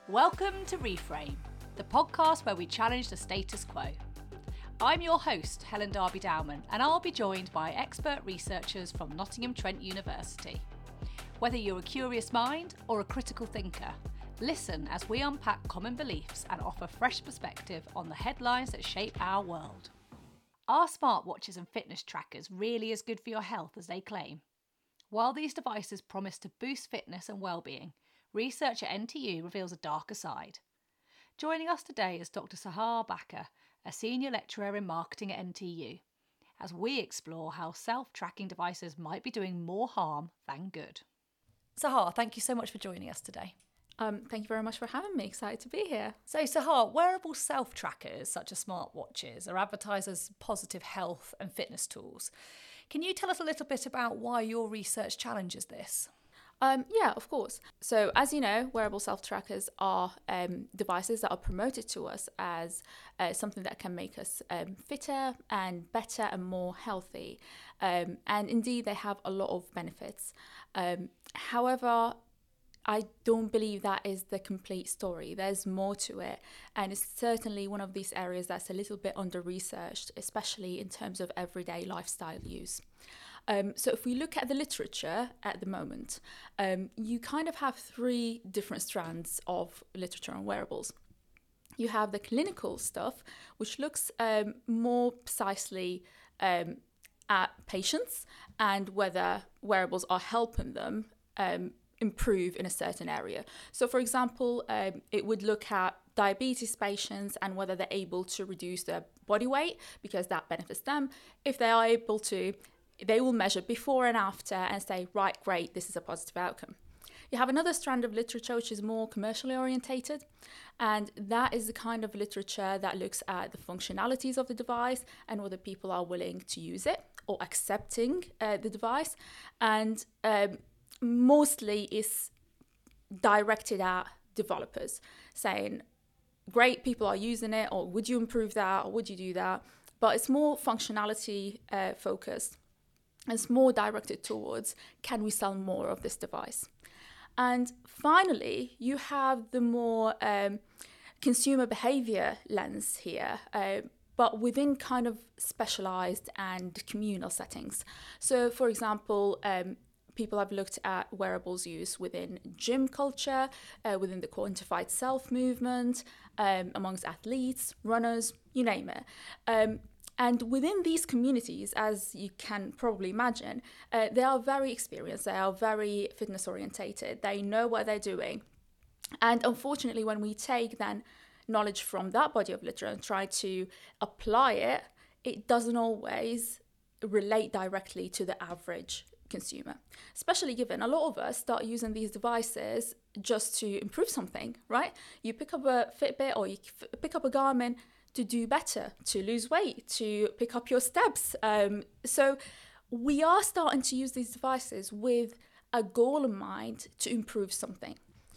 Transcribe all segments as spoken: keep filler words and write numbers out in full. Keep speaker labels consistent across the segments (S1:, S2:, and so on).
S1: Welcome to Reframe, the podcast where we challenge the status quo. I'm your host, Helen Darby-Dowman, and I'll be joined by expert researchers from Nottingham Trent University. Whether you're a curious mind or a critical thinker, listen as we unpack common beliefs and offer fresh perspective on the headlines that shape our world. Are smartwatches and fitness trackers really as good for your health as they claim? While these devices promise to boost fitness and well-being, research at N T U reveals a darker side. Joining us today is Doctor Sahar Bakker, a senior lecturer in marketing at N T U, as we explore how self-tracking devices might be doing more harm than good. Sahar, thank you so much for joining us today.
S2: Um, thank you very much for having me. Excited to be here.
S1: So, Sahar, wearable self-trackers such as smartwatches are advertised as positive health and fitness tools. Can you tell us a little bit about why your research challenges this?
S2: Um, yeah, of course. So, as you know, wearable self-trackers are um, devices that are promoted to us as uh, something that can make us um, fitter and better and more healthy. Um, and indeed, they have a lot of benefits. Um, however, I don't believe that is the complete story. There's more to it. And it's certainly one of these areas that's a little bit under-researched, especially in terms of everyday lifestyle use. Um, so if we look at the literature at the moment, um, you kind of have three different strands of literature on wearables. You have the clinical stuff, which looks um, more precisely um, at patients and whether wearables are helping them um, improve in a certain area. So for example, um, it would look at diabetes patients and whether they're able to reduce their body weight because that benefits them. If they are able to, they will measure before and after and say, right, great, this is a positive outcome. You have another strand of literature which is more commercially orientated, and that is the kind of literature that looks at the functionalities of the device and whether people are willing to use it or accepting uh, the device, and um, mostly is directed at developers, saying, great, people are using it, or would you improve that, or would you do that? But it's more functionality uh, focused. It's more directed towards, can we sell more of this device? And finally, you have the more um, consumer behavior lens here, uh, but within kind of specialized and communal settings. So for example, um, people have looked at wearables use within gym culture, uh, within the quantified self movement, um, amongst athletes, runners, you name it. Um, And within these communities, as you can probably imagine, uh, they are very experienced, they are very fitness orientated, they know what they're doing. And unfortunately, when we take then knowledge from that body of literature and try to apply it, it doesn't always relate directly to the average consumer, especially given a lot of us start using these devices just to improve something, right? You pick up a Fitbit or you f- pick up a Garmin to do better, to lose weight, to pick up your steps. Um, so we are starting to use these devices with a goal in mind to improve something.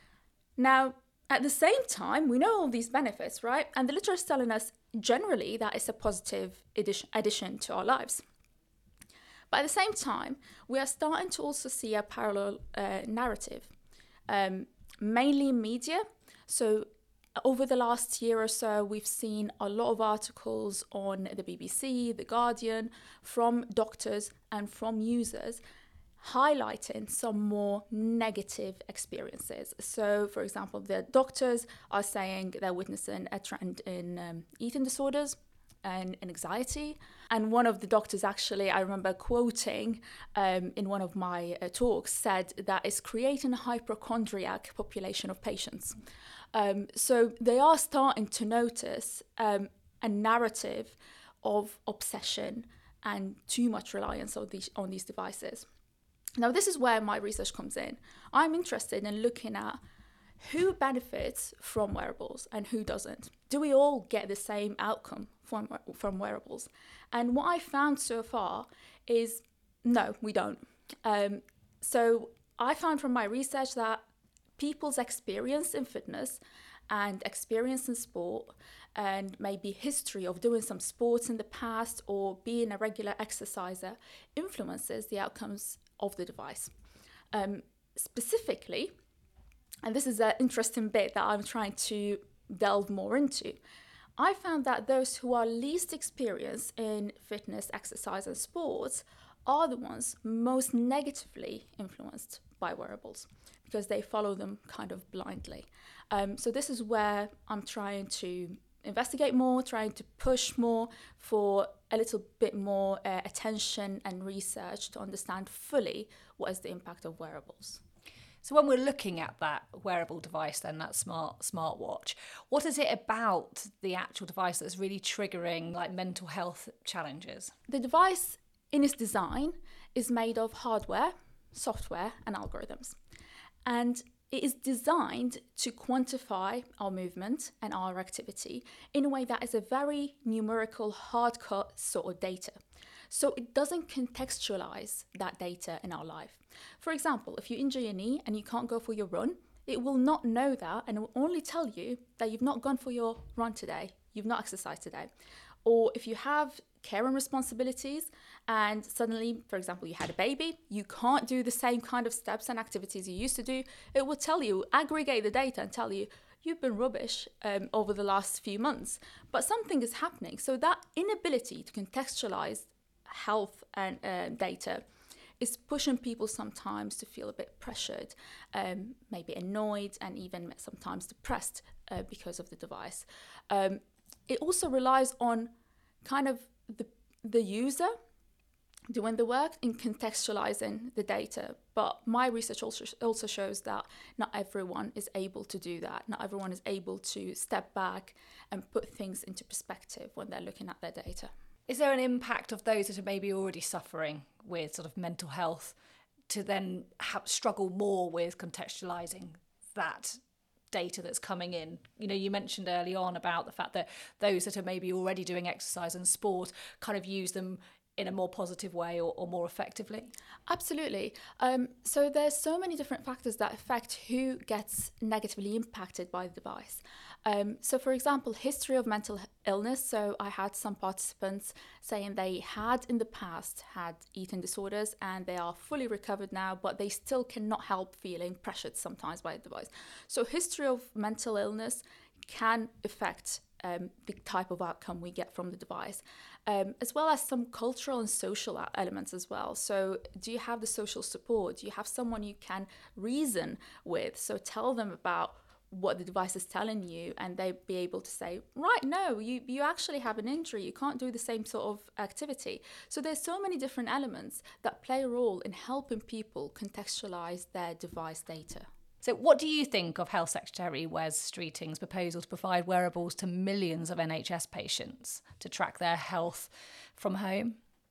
S2: Now, at the same time, we know all these benefits, right? And the literature is telling us generally that it's a positive addition, addition to our lives. But at the same time, we are starting to also see a parallel uh, narrative, um, mainly in media. So over the last year or so, we've seen a lot of articles on the B B C, The Guardian, from doctors and from users highlighting some more negative experiences. So, for example, the doctors are saying they're witnessing a trend in um, eating disorders and anxiety. And one of the doctors actually, I remember quoting um, in one of my uh, talks, said that it's creating a hypochondriac population of patients. Um, so they are starting to notice um, a narrative of obsession and too much reliance on these, on these devices. Now, this is where my research comes in. I'm interested in looking at who benefits from wearables and who doesn't. Do we all get the same outcome from, from wearables? And what I found so far is no, we don't. Um, so I found from my research that people's experience in fitness and experience in sport and maybe history of doing some sports in the past or being a regular exerciser influences the outcomes of the device. Um, specifically, and this is an interesting bit that I'm trying to delve more into, I found that those who are least experienced in fitness, exercise, and sports are the ones most negatively influenced by wearables because they follow them kind of blindly. Um, so this is where I'm trying to investigate more, trying to push more for a little bit more uh, attention and research to understand fully what is the impact of wearables.
S1: So when we're looking at that wearable device, then that smart smartwatch, what is it about the actual device that's really triggering like mental health challenges?
S2: The device in its design is made of hardware, software, and algorithms. And it is designed to quantify our movement and our activity in a way that is a very numerical, hard-cut sort of data. So it doesn't contextualize that data in our life. For example, if you injure your knee and you can't go for your run, it will not know that and it will only tell you that you've not gone for your run today, you've not exercised today. Or if you have care and responsibilities and suddenly, for example, you had a baby, you can't do the same kind of steps and activities you used to do, it will tell you, aggregate the data and tell you, you've been rubbish um, over the last few months, but something is happening. So that inability to contextualize health and uh, data is pushing people sometimes to feel a bit pressured, um, maybe annoyed and even sometimes depressed uh, because of the device. Um, it also relies on kind of the, the user doing the work in contextualizing the data. But my research also, also shows that not everyone is able to do that. Not everyone is able to step back and put things into perspective when they're looking at their data.
S1: Is there an impact of those that are maybe already suffering with sort of mental health to then have, struggle more with contextualising that data that's coming in? You know, you mentioned early on about the fact that those that are maybe already doing exercise and sport kind of use them in a more positive way or, or more effectively?
S2: Absolutely. Um, so there's so many different factors that affect who gets negatively impacted by the device. Um, so for example, history of mental illness. So I had some participants saying they had in the past had eating disorders and they are fully recovered now, but they still cannot help feeling pressured sometimes by the device. So history of mental illness can affect um, the type of outcome we get from the device, um, as well as some cultural and social elements as well. So do you have the social support? Do you have someone you can reason with? So tell them about what the device is telling you and they be able to say, right, no, you, you actually have an injury. You can't do the same sort of activity. So there's so many different elements that play a role in helping people contextualize their device data.
S1: So what do you think of Health Secretary Wes Streeting's proposal to provide wearables to millions of N H S patients to track their health from home?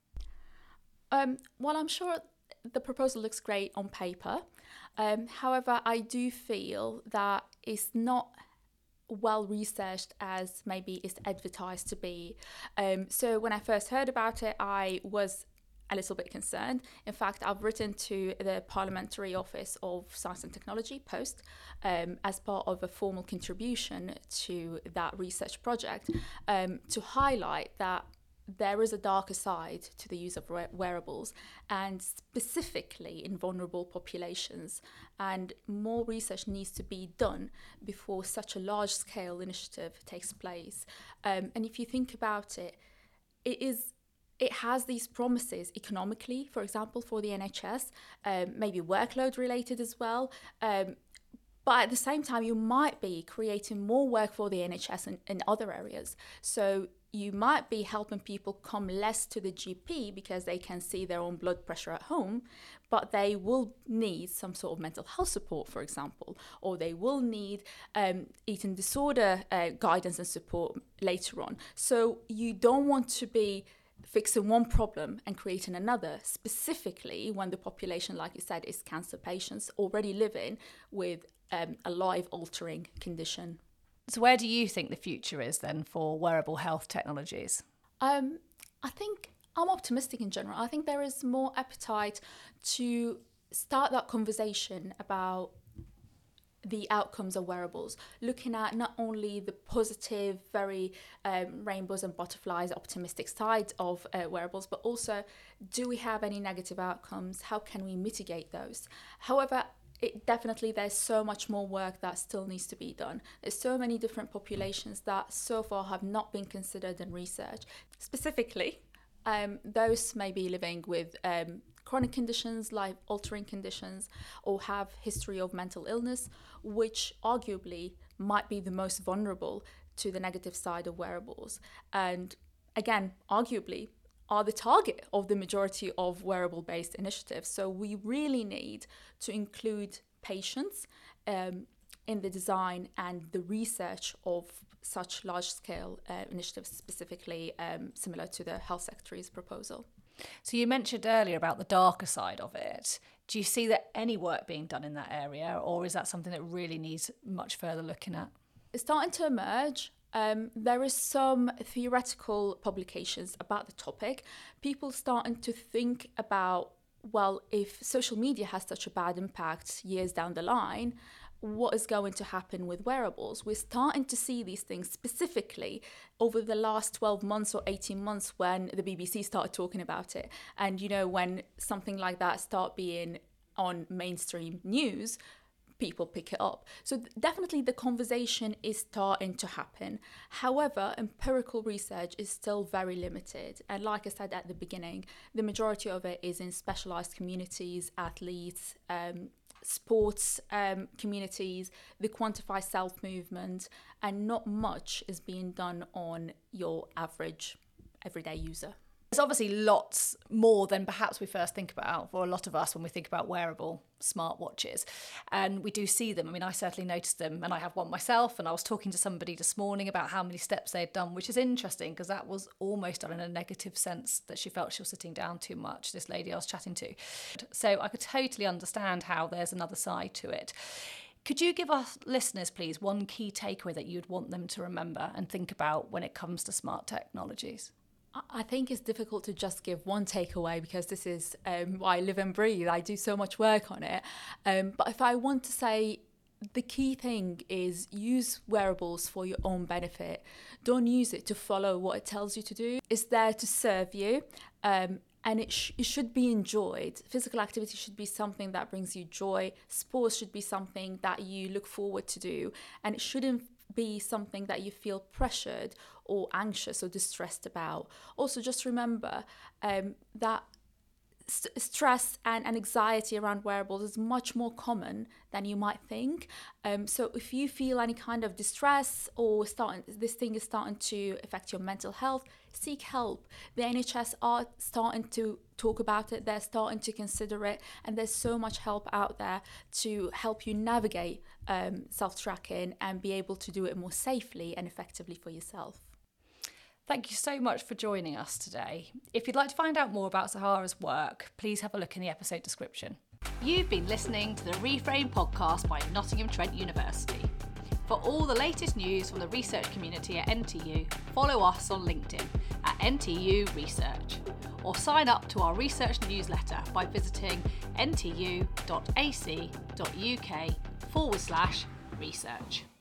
S2: Um, well, I'm sure the proposal looks great on paper. Um, however, I do feel that it's not well researched as maybe it's advertised to be. Um, so when I first heard about it, I was a little bit concerned. In fact, I've written to the Parliamentary Office of Science and Technology, POST, um, as part of a formal contribution to that research project, um, to highlight that there is a darker side to the use of wearables, and specifically in vulnerable populations, and more research needs to be done before such a large-scale initiative takes place. Um, and if you think about it, it is It has these promises economically, for example, for the N H S, um, maybe workload related as well. Um, but at the same time, you might be creating more work for the N H S in, in other areas. So you might be helping people come less to the G P because they can see their own blood pressure at home, but they will need some sort of mental health support, for example, or they will need um, eating disorder uh, guidance and support later on. So you don't want to be fixing one problem and creating another, specifically when the population, like you said, is cancer patients already living with um, a life-altering condition.
S1: So where do you think the future is then for wearable health technologies?
S2: Um, I think I'm optimistic in general. I think there is more appetite to start that conversation about the outcomes of wearables, looking at not only the positive, very um, rainbows and butterflies, optimistic side of uh, wearables, but also, do we have any negative outcomes? How can we mitigate those? However, it definitely, there's so much more work that still needs to be done. There's so many different populations that so far have not been considered in research. Specifically, um, those may be living with um, chronic conditions, life-altering conditions, or have history of mental illness, which arguably might be the most vulnerable to the negative side of wearables. And again, arguably, are the target of the majority of wearable-based initiatives. So we really need to include patients um, in the design and the research of such large-scale uh, initiatives, specifically um, similar to the health secretary's proposal.
S1: So you mentioned earlier about the darker side of it. Do you see that any work being done in that area, or is that something that really needs much further looking at?
S2: It's starting to emerge. Um, there is some theoretical publications about the topic. People starting to think about, well, if social media has such a bad impact years down the line, what is going to happen with wearables? We're starting to see these things specifically over the last twelve months or eighteen months when the B B C started talking about it. And, you know, when something like that start being on mainstream news, people pick it up. So definitely the conversation is starting to happen. However, empirical research is still very limited. And like I said at the beginning, the majority of it is in specialized communities, athletes, um, sports um, communities, the quantify self movement, and not much is being done on your average everyday user.
S1: There's obviously lots more than perhaps we first think about for a lot of us when we think about wearable smartwatches. And we do see them. I mean, I certainly noticed them, and I have one myself. And I was talking to somebody this morning about how many steps they'd done, which is interesting because that was almost done in a negative sense, that she felt she was sitting down too much, this lady I was chatting to. So I could totally understand how there's another side to it. Could you give us listeners, please, one key takeaway that you'd want them to remember and think about when it comes to smart technologies?
S2: I think it's difficult to just give one takeaway because this is um, what I live and breathe. I do so much work on it. Um, but if I want to say the key thing is use wearables for your own benefit. Don't use it to follow what it tells you to do. It's there to serve you. Um, and it, sh- it should be enjoyed. Physical activity should be something that brings you joy. Sports should be something that you look forward to do. And it shouldn't be something that you feel pressured or anxious or distressed about. Also, just remember um, that st- stress and, and anxiety around wearables is much more common than you might think. Um, so if you feel any kind of distress or starting, this thing is starting to affect your mental health, seek help. The N H S are starting to talk about it. They're starting to consider it. And there's so much help out there to help you navigate um, self-tracking and be able to do it more safely and effectively for yourself.
S1: Thank you so much for joining us today. If you'd like to find out more about Sahara's work, please have a look in the episode description. You've been listening to the Reframe podcast by Nottingham Trent University. For all the latest news from the research community at N T U, follow us on LinkedIn at N T U Research, or sign up to our research newsletter by visiting ntu.ac.uk forward slash research.